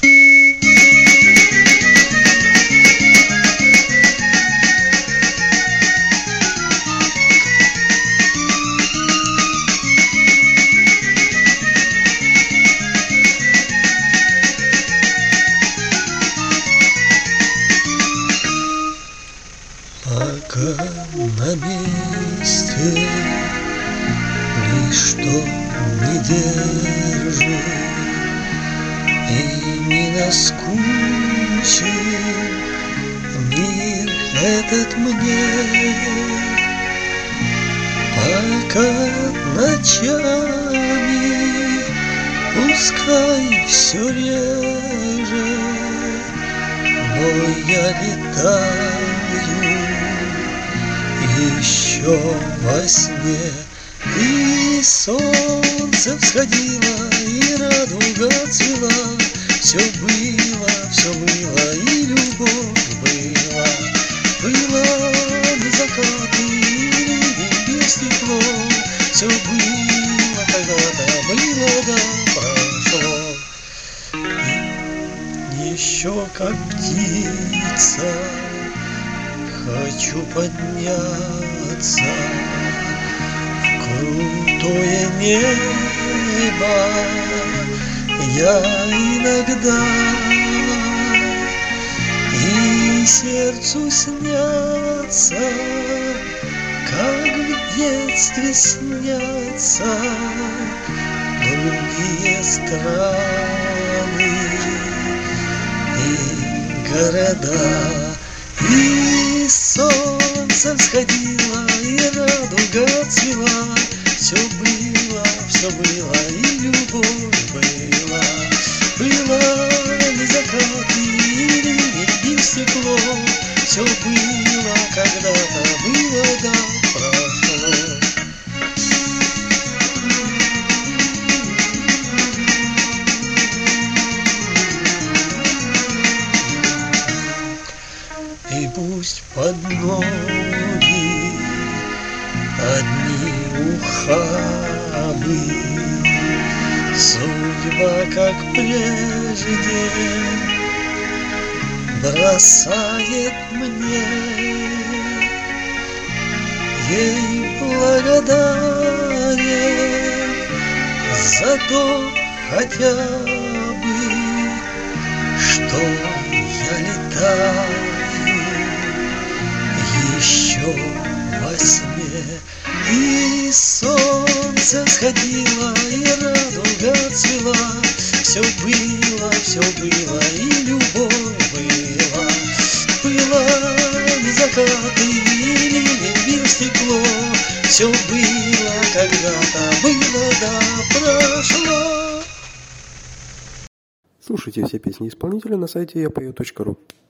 Пока на месте ничто не держит и не наскучит мир этот мне, пока ночами пускай все реже, но я летаю еще во сне. И солнце всходило, и радуга цвела, все было, и любовь была. Было не закаты, и не стекло, все было когда-то, было да прошло. И еще как птица хочу подняться в крутое небо. Я иногда и сердцу снятся, как в детстве снятся другие страны и города. И солнце всходило, и радуга цвела, все было, и любовь была. Было не закаты, и не стекло, все было когда-то, было да прошло. И пусть под ноги одни ухабы, судьба, как прежде, бросает мне. Ей благодарен за то хотя бы, что я летаю еще во сне. И солнце всходило, и радуга цвела, все было, и любовь была. Было не закаты, и не стекло, все было когда-то, было да прошло. Слушайте все песни исполнителя на сайте yapою.ru.